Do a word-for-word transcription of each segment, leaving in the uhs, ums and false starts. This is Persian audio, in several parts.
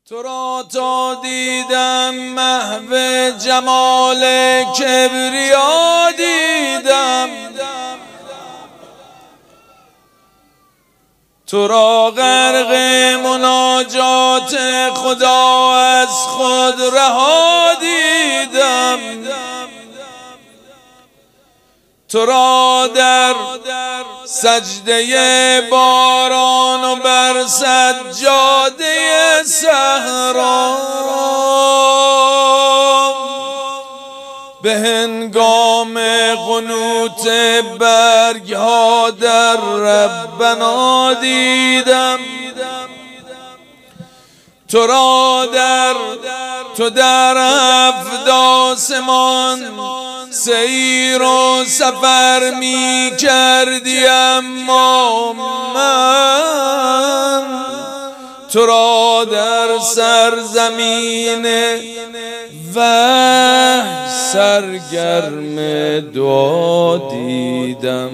تو را تا دیدم محو جمال کبریا دیدم، تو را غرق مناجات خدا از خود رها دیدم، تو را در سجده باران و بر سجاده صحرا به هنگام قنوت برگ ها در ربنا دیدم، تو را در تو در هفت آسمان سیر و سفر می کردی، اما من تو را در سرزمین وحی سرگرم دعا دیدم.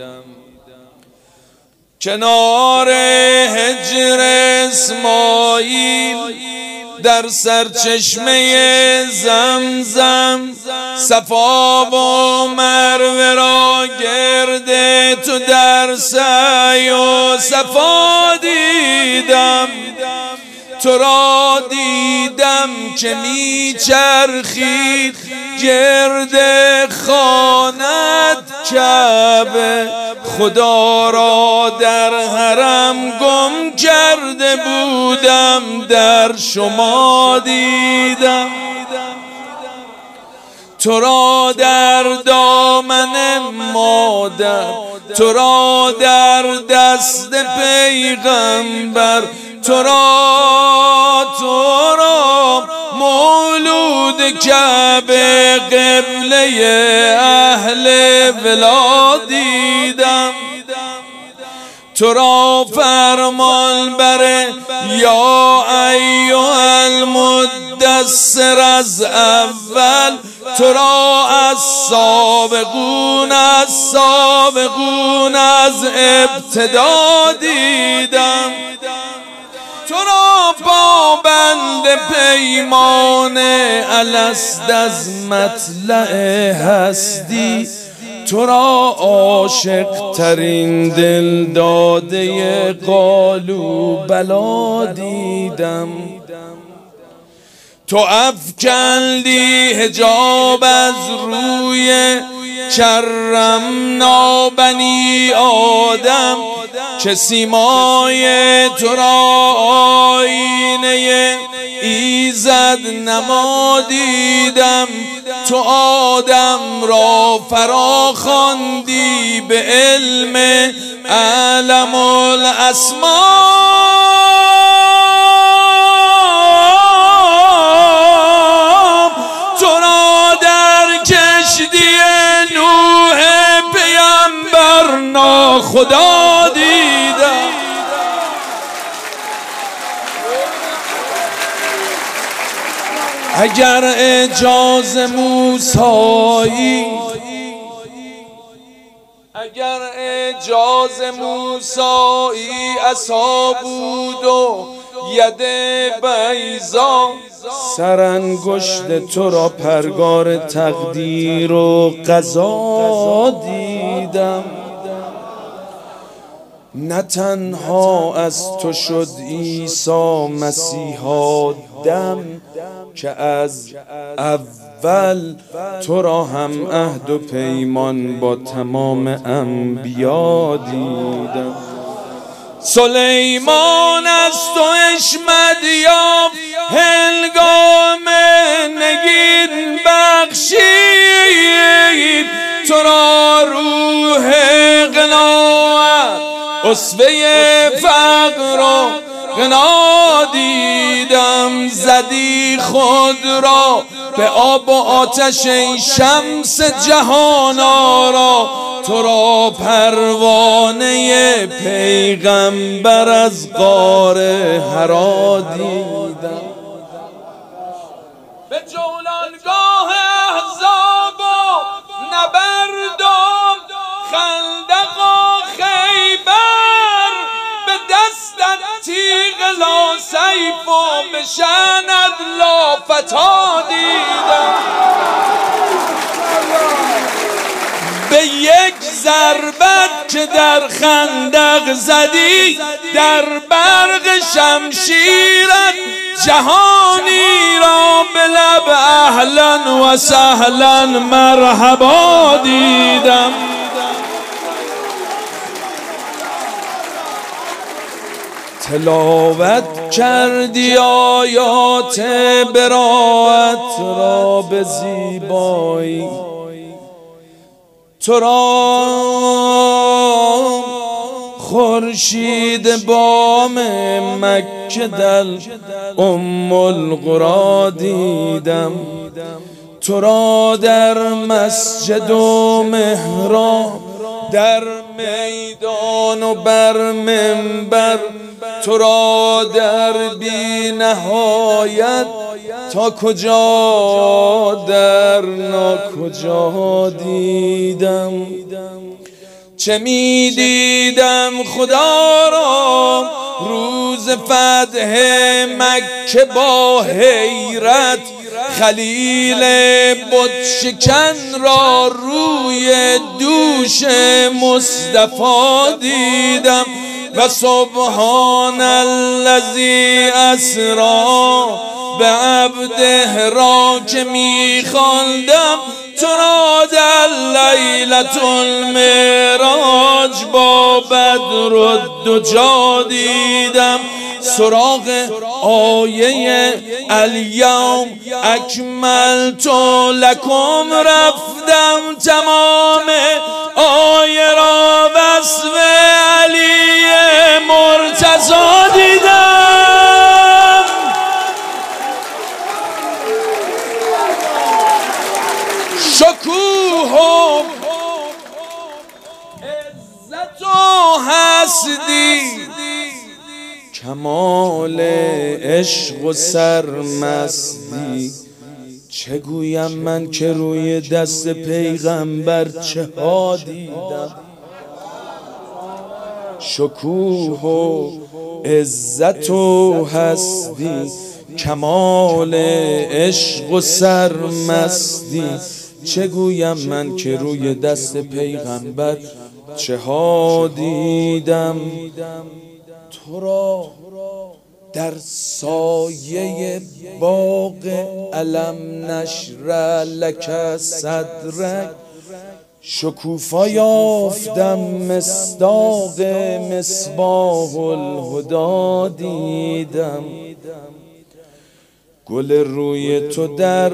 کنار حجر اسماعیل در سرچشمه زمزم صفا و مروه را گرد تو در سعی و صفا دیدم، تو را دیدم که می چرخید گرد خانت کعبه، خدا را در حرم گم کرده بودم در شما دیدم، تو را در دامن مادر، تو را در دست پیغمبر، تو را تو را مولود کعبه قبله اهل ولا دیدم، تو را فرمان بره یا ایها المدثر از اول، تو را از سابقون از سابقون از ابتدا دیدم، تو را پابند پیمان الست از مطلع هستی، تو را عاشق ترین دل داده قالوا بلا دیدم، تو افکندی حجاب از روی کرمنا بنی آدم، که سیمای تو را آینه ایزد نما دیدم، تو آدم را فرا خواندی به علم اعلم الاسما، تو را در کشتی نوح پیامبر ناخدا دیدم، اگر اعجاز موسیی اگر اعجاز موسیی عصا بود و ید بیضا، سرانگشت تو را پرگار تقدیر و قضا دیدم، نه تنها از تو شد عیسی مسیحا دم، که از اول تو را هم عهد و پیمان با تمام انبیا دیدم، سلیمان از تو حشمت یافت هنگام نگین بخشید، تو را روح قناعت اسوه فقر و غنا دیدم، زدی خود را به آب و آتش ای شمس جهان آرا، تو را پروانه پیغمبر از غار حرا دیدم، به جولانگاه احزاب و نبرد و خندق و خیبر، به دستت تیغ لا سیف و بشند لا فتا دیدم. به یک ضربت که در خندق زدی در برق شمشیرت جهانی را به لب اهلا و سهلا مرحبا دیدم. تلاوت کردی آیات براءت را به زیبایی، تو را خورشید بام مکه در ام القری دیدم، تو را در مسجد و محراب، در میدان و بر منبر، تو را در بی نهایت تا کجا در ناکجا دیدم. چه می دیدم خدا را روز فتح مکه با حیرت، خلیل بت شکن را روی دوش مصطفی دیدم. و سبحان الذی اسری به عبده را که می خواندم، تو را در لیلة المعراج با بدر الدجا دیدم. سراغ آیه الیوم اکملت لکم رفتم، تمام آیه را وصف علی مرتضی دیدم. شکوه و عزت و حسدی، کمال عشق و سرمستی، چه گویم من که روی دست پیغمبر چه ها دیدم. شکوه و عزت و هستی، کمال عشق و سرمستی، چه گویم من که روی دست پیغمبر چه ها دیدم. تو را در سایه باغ علم نشر لک صدرک، شکوفا یافتم مصداق مصباح الهدی دیدم. گل روی تو در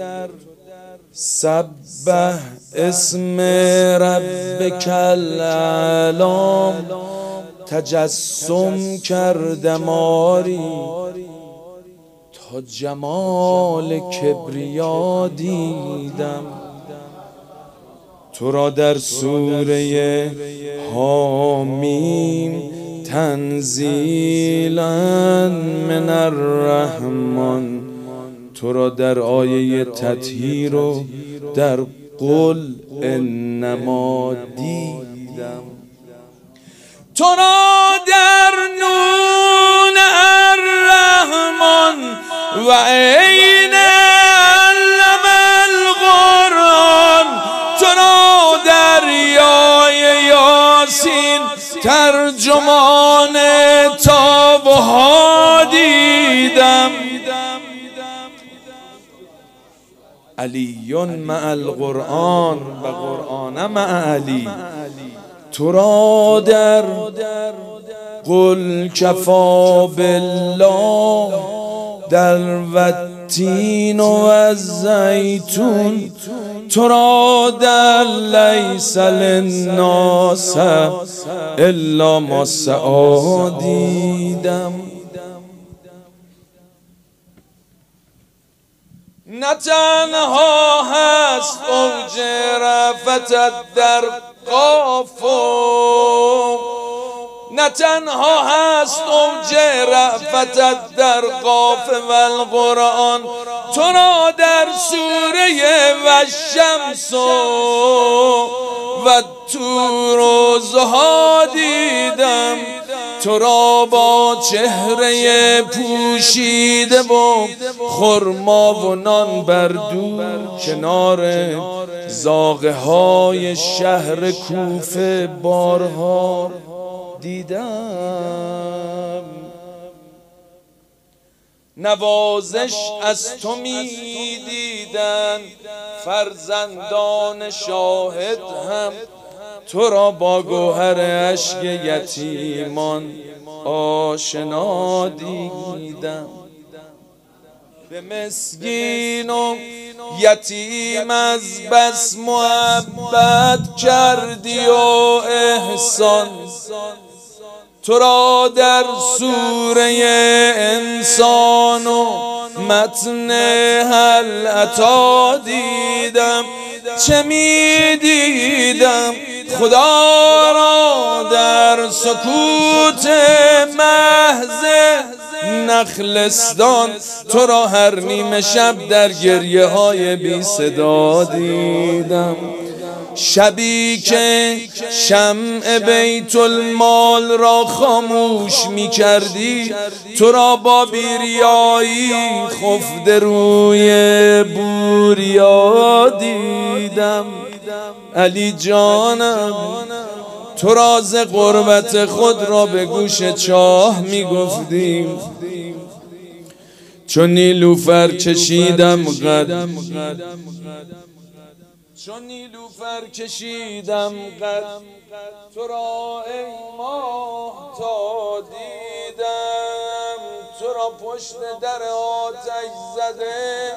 سبح اسم ربک الاعلی تجسم کردم آری، تا جمال کبریا دیدم. تو را در سوره حامیم تنزیلا من الرحمن، تو را در آیه تطهیر و در قل انما دیدم. تو را در نون الرحمن و عین علم القرآن، تو را در یای یاسین ترجمان تابها دیدم. علی مع القرآن و قرآن مع علی، تو را در قل کفا بالله، در والتین و الزیتون، تو را در لیس للناس الا ما سعی دیدم. نه تنها هست اوج رفتت در قاف، نه تنها هست اوج رفتت در قاف و القرآن، تو را در سوره و الشمس و طور و ضحی دیدم. تو را با چهره پوشیده و خرما و نان بر دور کنار زاغه های شهر کوفه بارها دیدم. نوازش از تو می دیدن فرزندان شاهد هم، تو را با گوهر اشک یتیمان آشنا دیدم. به مسکین و یتیم از بس محبت کردی و احسان، تو را در سوره انسان و متن هل اتی دیدم. چه می دیدم خدا را در سکوت محض نخلستان، تو را هر نیمه شب در گریه های بی صدا دیدم. شبی که شمع بیت المال را خاموش می کردی، تو را با بیریایی خفته روی بوریا دیدم. علی جانم تو راز غربت خود را به گوش چاه می گفتیم، چون نیلوفر کشیدم قد چون نیلوفر کشیدم قد تو را ای ماه تا دیدم. تو را پشت در آتش زده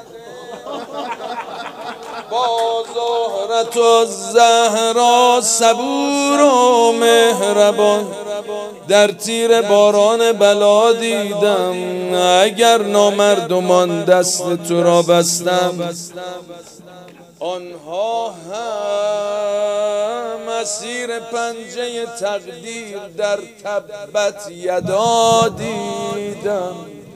با زهرت و زهرا صبور و مهربان در تیر باران بلا دیدم. اگر نامردمان دست تو را بستم، آنها هم مسیر پنجه تقدیر در تبت یدا دیدم.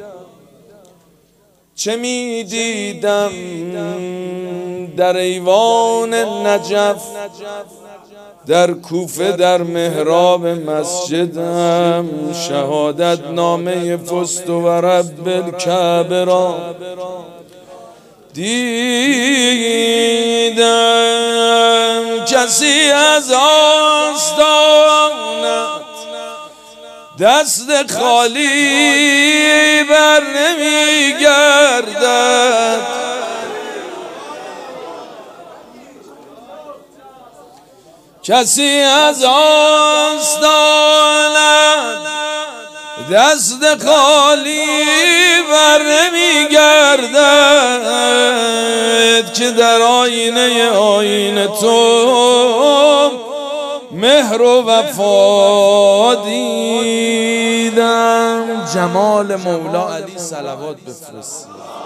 چه می دیدم در ایوان نجف، در کوفه در محراب مسجدم، شهادت نامه فزت و رب الکعبه را دیدم. کسی از آستانت دست خالی بر نمی گردد، کسی از آستانت دست خالی بر نمی گردد، که در آینه آینه تو مهر و وفا دیدم. جمال مولا علی صلوات بفرستید.